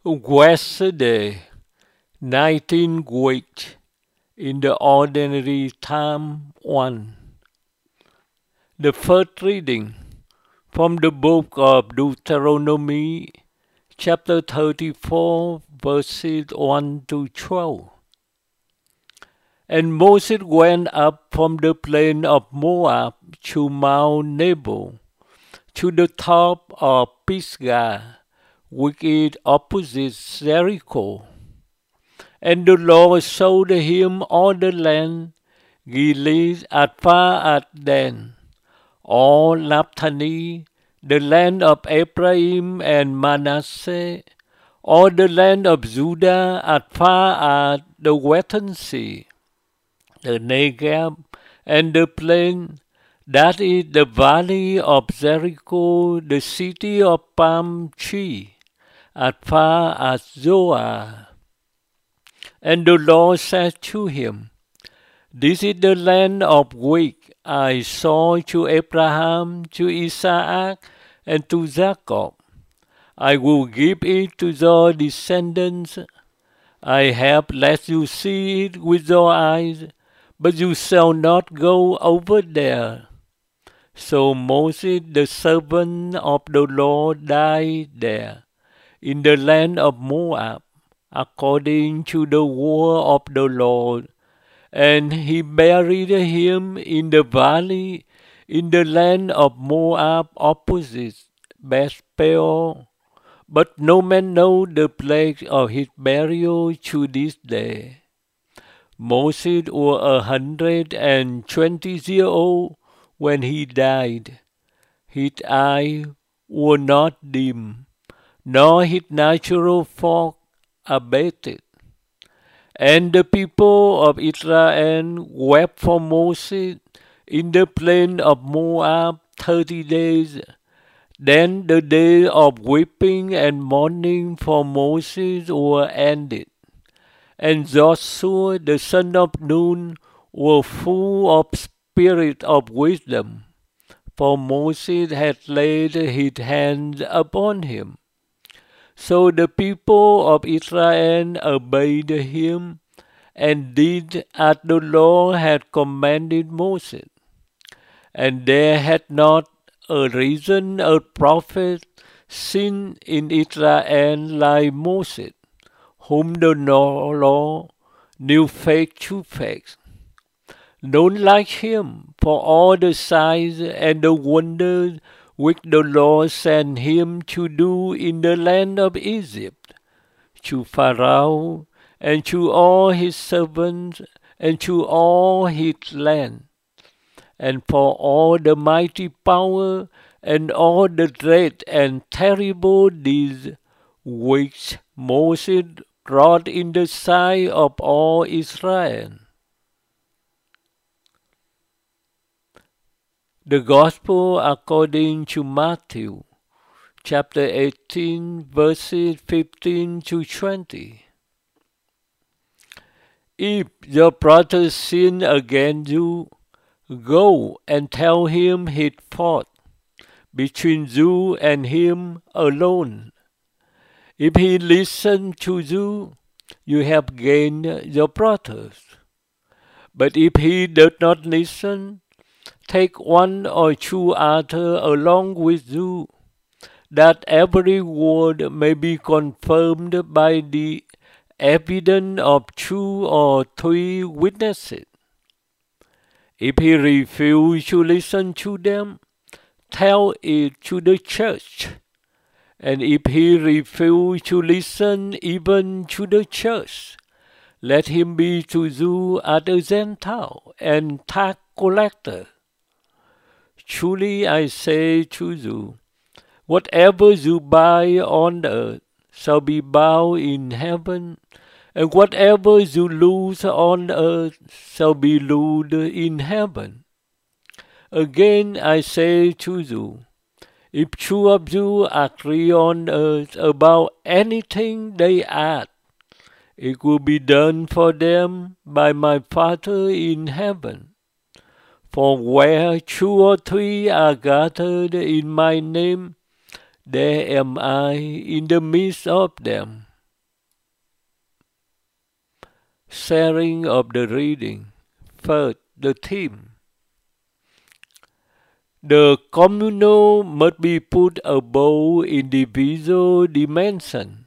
Wednesday, 19 week in the Ordinary Time 1. The first reading from the book of Deuteronomy, chapter 34, verses 1 to 12. And Moses went up from the plain of Moab to Mount Nebo, to the top of Pisgah, which is opposite Jericho. And the Lord showed him all the land, Gilead as far as Dan, all Naphtali, the land of Ephraim and Manasseh, all the land of Judah as far as the western sea, the Negev and the plain, that is the valley of Jericho, the city of palm tree, as far as Zoar. And the Lord said to him, This is the land of which I swore to Abraham, to Isaac, and to Jacob. I will give it to your descendants. I have let you see it with your eyes, but you shall not go over there. So Moses, the servant of the Lord, died there, in the land of Moab, according to the word of the Lord. And he buried him in the valley, in the land of Moab, opposite Beth-peor. But no man knows the place of his burial to this day. Moses was 120 years old when he died. His eyes were not dim, nor his natural form abated. And the people of Israel wept for Moses in the plain of Moab 30 days. Then the day of weeping and mourning for Moses were ended. And Joshua the son of Nun was full of spirit of wisdom, for Moses had laid his hands upon him. So the people of Israel obeyed him, and did as the Lord had commanded Moses. And there had not arisen a prophet seen in Israel like Moses, whom the Lord knew face to face. None like him, for all the signs and the wonders which the Lord sent him to do in the land of Egypt, to Pharaoh, and to all his servants, and to all his land, and for all the mighty power, and all the great and terrible deeds which Moses wrought in the sight of all Israel. The Gospel according to Matthew, chapter 18, verses 15 to 20. If your brother sin against you, go and tell him his fault, between you and him alone. If he listens to you, you have gained your brothers. But if he does not listen, take one or two others along with you, that every word may be confirmed by the evidence of 2 or 3 witnesses. If he refuses to listen to them, tell it to the church. And if he refuses to listen even to the church, let him be to you as a Gentile and tax collector. Truly I say to you, whatever you bind on earth shall be bound in heaven, and whatever you loose on earth shall be loosed in heaven. Again I say to you, if 2 of you agree on earth about anything they ask, it will be done for them by my Father in heaven. For where 2 or 3 are gathered in my name, there am I in the midst of them. Sharing of the reading. First, the theme. The communal must be put above individual dimension.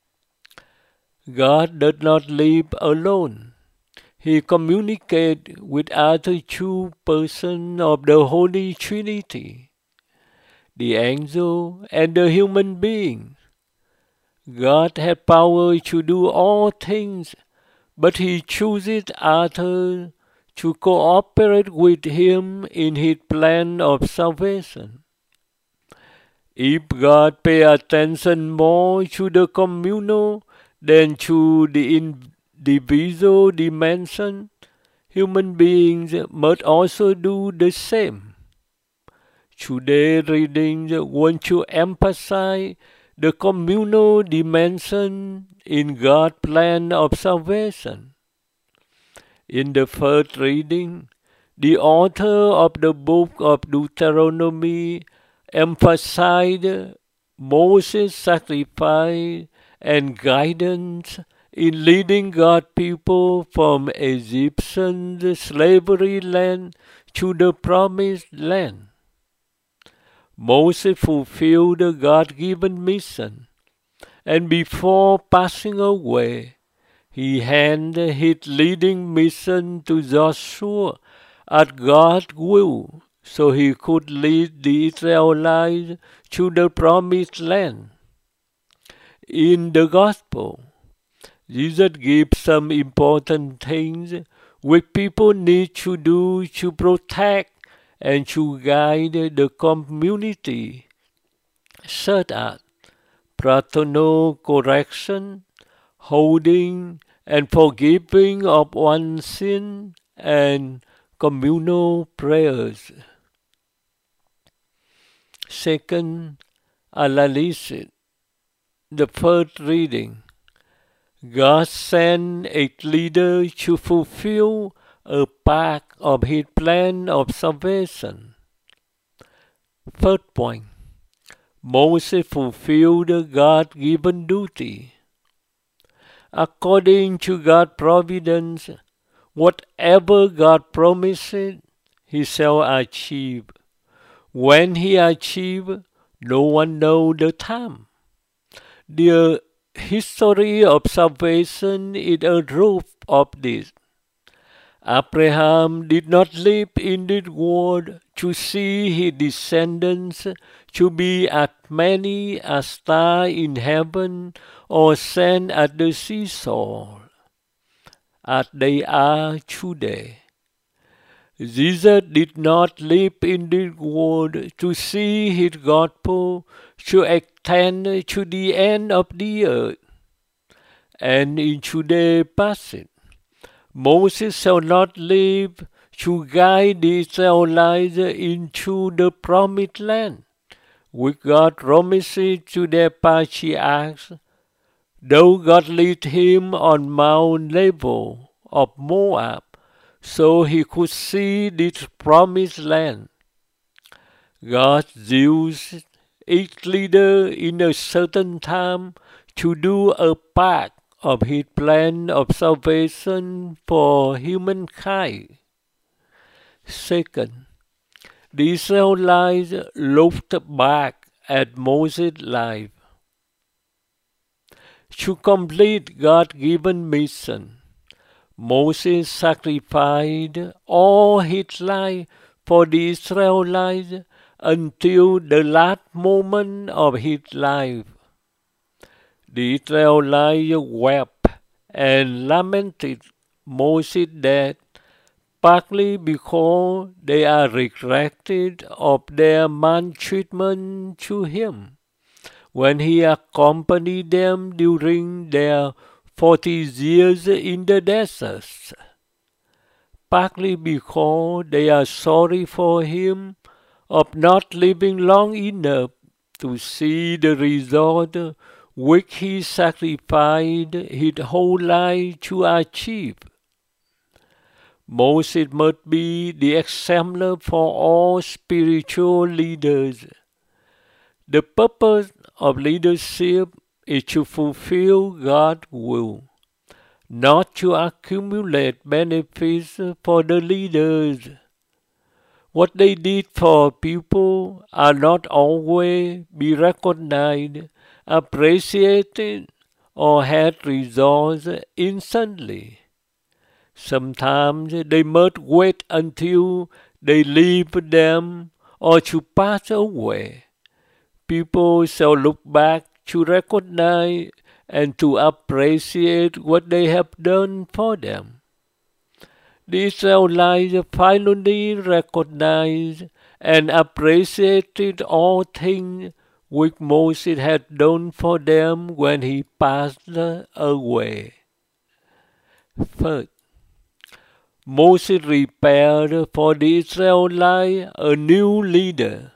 God does not live alone. He communicates with other two persons of the Holy Trinity, the angel and the human being. God has power to do all things, but He chooses others to cooperate with Him in His plan of salvation. If God pay attention more to the communal than to the individual dimension, human beings must also do the same. Today's readings want to emphasize the communal dimension in God's plan of salvation. In the first reading, the author of the book of Deuteronomy emphasized Moses' sacrifice and guidance in leading God's people from Egyptian slavery land to the promised land. Moses fulfilled the God-given mission, and before passing away, he handed his leading mission to Joshua at God's will, so he could lead the Israelites to the promised land. In the Gospel, Jesus gives some important things which people need to do to protect and to guide the community, such as fraternal correction, holding and forgiving of one's sin, and communal prayers. Second, analysis. The first reading. God sent a leader to fulfill a part of His plan of salvation. First point. Moses fulfilled God's given duty. According to God's providence, whatever God promises, He shall achieve. When He achieves, no one knows the time. The history of salvation is a proof of this. Abraham did not live in this world to see his descendants to be as many as stars in heaven or sand at the seashore, as they are today. Jesus did not live in this world to see His gospel to extend to the end of the earth. And in today's passage, Moses shall not live to guide the Israelites into the promised land, which God promises to their patriarchs, though God led him on Mount Nebo of Moab, so he could see this promised land. God used each leader in a certain time to do a part of His plan of salvation for humankind. Second, the Israelites looked back at Moses' life. To complete God's given mission, Moses sacrificed all his life for the Israelites until the last moment of his life. The Israelites wept and lamented Moses' death, partly because they are regretted of their maltreatment to him when he accompanied them during their 40 years in the deserts, partly because they are sorry for him of not living long enough to see the result which he sacrificed his whole life to achieve. Moses must be the example for all spiritual leaders. The purpose of leadership is to fulfill God's will, not to accumulate benefits for the leaders. What they did for people are not always be recognized, appreciated, or had results instantly. Sometimes they must wait until they leave them or to pass away. People shall look back to recognize and to appreciate what they have done for them. The Israelites finally recognized and appreciated all things which Moses had done for them when he passed away. First, Moses prepared for the Israelites a new leader.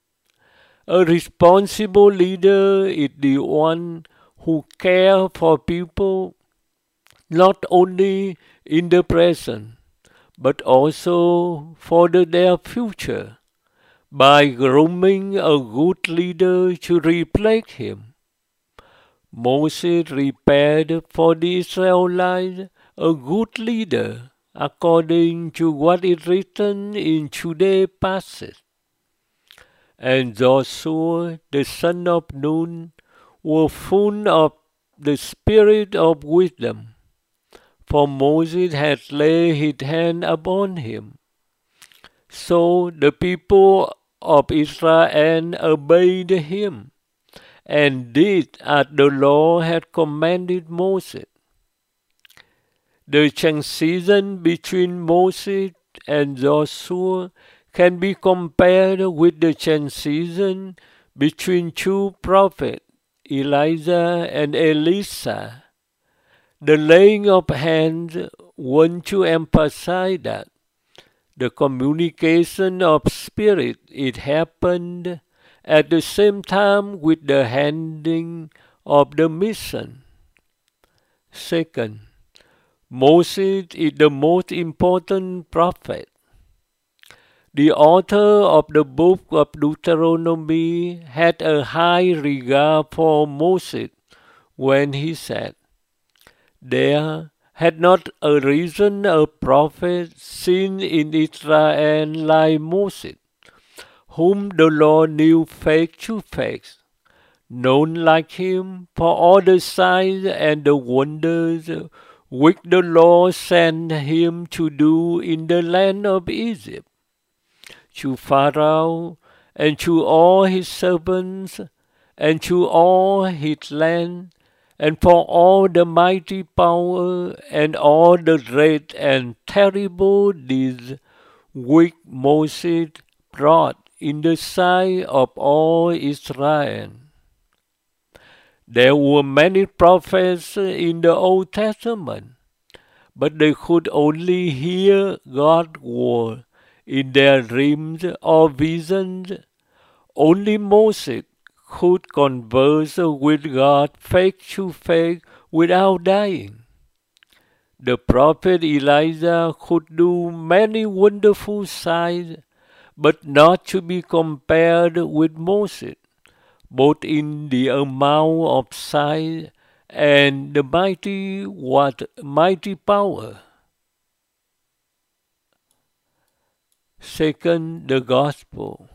A responsible leader is the one who cares for people not only in the present, but also for their future, by grooming a good leader to replace him. Moses prepared for the Israelites a good leader according to what is written in today's passage. And Joshua, the son of Nun, was full of the spirit of wisdom, for Moses had laid his hand upon him. So the people of Israel obeyed him, and did as the Lord had commanded Moses. The transition between Moses and Joshua can be compared with the transition between two prophets, Elijah and Elisha. The laying of hands wants to emphasize that the communication of spirit, it happened at the same time with the handing of the mission. Second, Moses is the most important prophet. The author of the book of Deuteronomy had a high regard for Moses when he said, "There had not arisen a prophet seen in Israel like Moses, whom the Lord knew face to face. None like him for all the signs and the wonders which the Lord sent him to do in the land of Egypt, to Pharaoh and to all his servants and to all his land, and for all the mighty power and all the great and terrible deeds which Moses brought in the sight of all Israel." There were many prophets in the Old Testament, but they could only hear God's word in their dreams or visions. Only Moses could converse with God face to face without dying. The prophet Elijah could do many wonderful signs, but not to be compared with Moses, both in the amount of signs and the mighty power. Second, the gospel.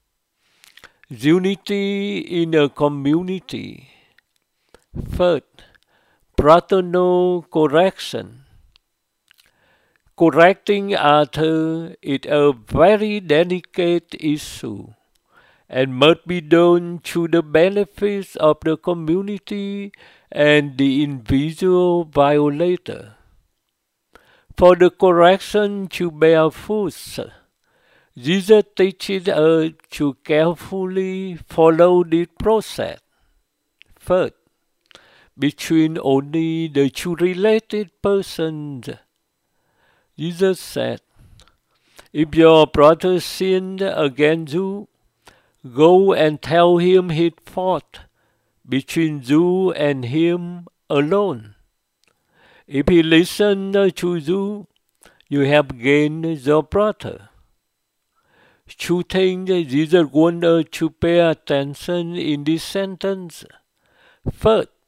Unity in a community. Third, fraternal correction. Correcting others is a very delicate issue and must be done to the benefit of the community and the individual violator. For the correction to bear fruit, Jesus teaches us to carefully follow this process. First, between only the two related persons, Jesus said, "If your brother sinned against you, go and tell him his fault between you and him alone. If he listens to you, you have gained your brother." Two things Jesus wants us to pay attention in this sentence. First,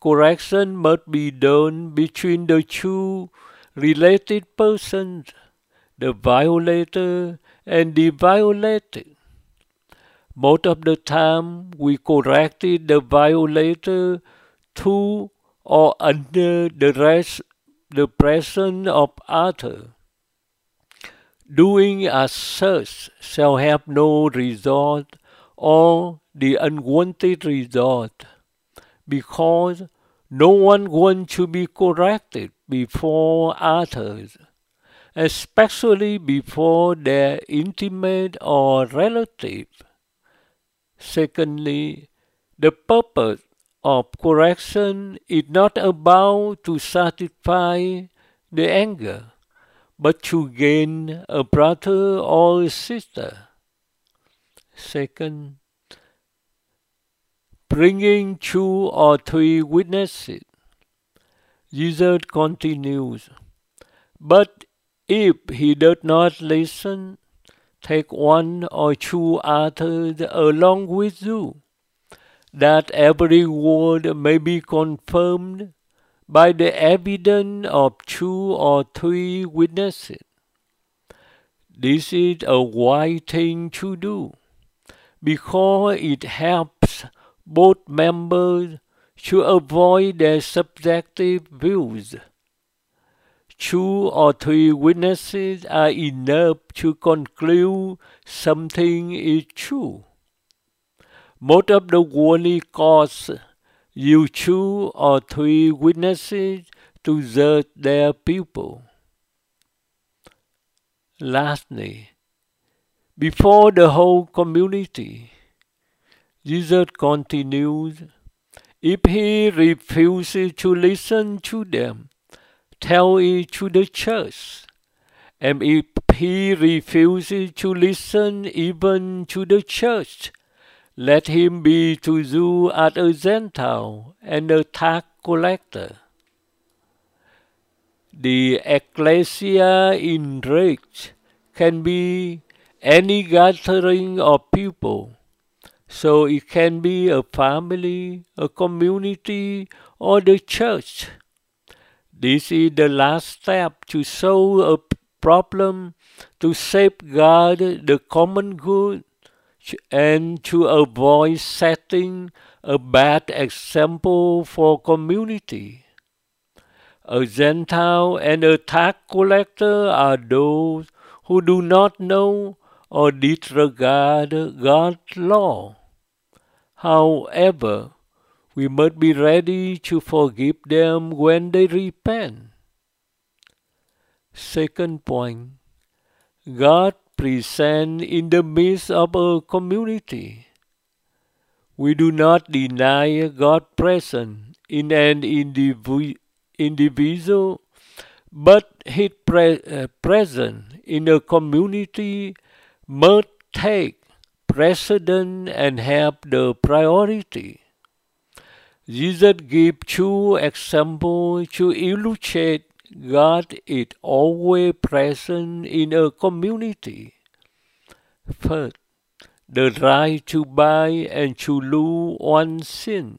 correction must be done between the two related persons, the violator and the violated. Most of the time, we corrected the violator to or under the presence of others. Doing as such shall have no result or the unwanted result, because no one wants to be corrected before others, especially before their intimate or relative. Secondly, the purpose of correction is not about to satisfy the anger, but to gain a brother or sister. Second, bringing 2 or 3 witnesses. Jesus continues, but if he does not listen, take 1 or 2 others along with you, that every word may be confirmed by the evidence of 2 or 3 witnesses. This is a wise thing to do, because it helps both members to avoid their subjective views. 2 or 3 witnesses are enough to conclude something is true. Most of the worldly courts use 2 or 3 witnesses to judge their people. Lastly, before the whole community, Jesus continues, if he refuses to listen to them, tell it to the church. And if he refuses to listen even to the church, let him be to you as a Gentile and a tax collector. The ecclesia in Greek can be any gathering of people, so it can be a family, a community, or the church. This is the last step to solve a problem, to safeguard the common good, and to avoid setting a bad example for community. A Gentile and a tax collector are those who do not know or disregard God's law. However, we must be ready to forgive them when they repent. Second point, God present in the midst of a community. We do not deny God's presence in an individual, but his presence in a community must take precedence and have the priority. Jesus gives 2 examples to illustrate God is always present in a community. First, the right to buy and to lose one's sin.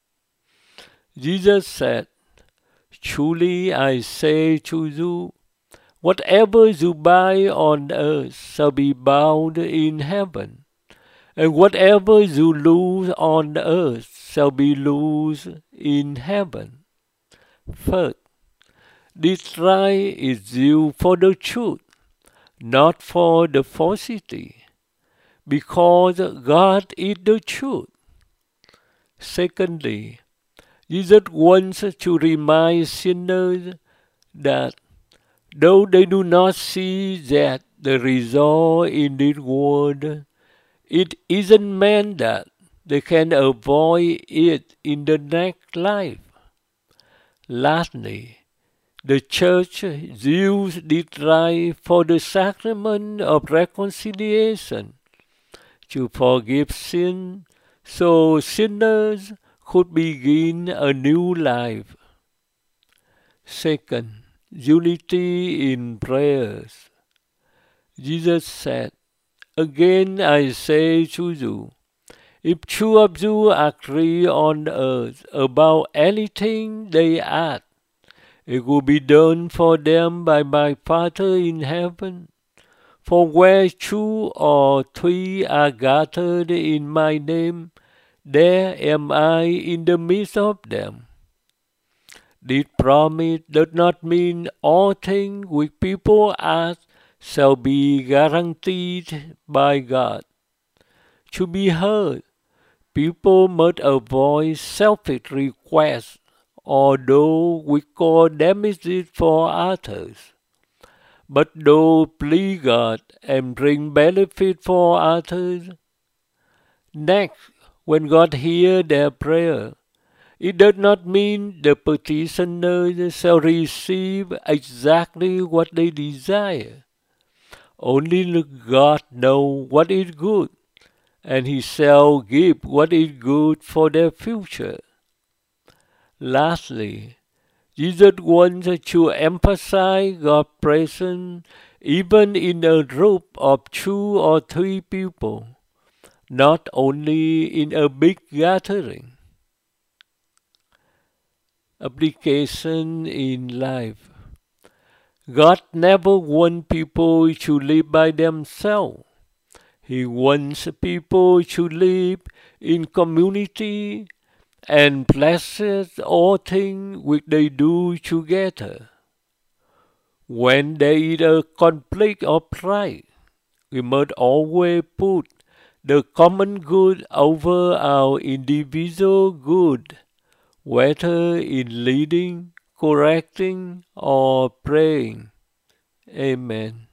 Jesus said, truly I say to you, whatever you buy on earth shall be bound in heaven, and whatever you lose on earth shall be loosed in heaven. First, this right is due for the truth, not for the falsity, because God is the truth. Secondly, Jesus wants to remind sinners that though they do not see that the result in this world, it isn't meant that they can avoid it in the next life. Lastly, the Church used this right for the sacrament of reconciliation to forgive sin, so sinners could begin a new life. Second, unity in prayers. Jesus said, again I say to you, If two of you agree on earth about anything they ask, it will be done for them by my Father in heaven. For where two or three are gathered in my name, there am I in the midst of them. This promise does not mean all things which people ask shall be guaranteed by God. To be heard, people must avoid selfish requests, although we call damages for others. But those please God and bring benefit for others. Next, when God hears their prayer, it does not mean the petitioners shall receive exactly what they desire. Only God knows what is good, and He shall give what is good for their future. Lastly, Jesus wants to emphasize God's presence even in a group of 2 or 3 people, not only in a big gathering. Application in life. God never wants people to live by themselves. He wants people to live in community and blesses all things which they do together. When there is a conflict of pride, we must always put the common good over our individual good, whether in leading, correcting, or praying. Amen.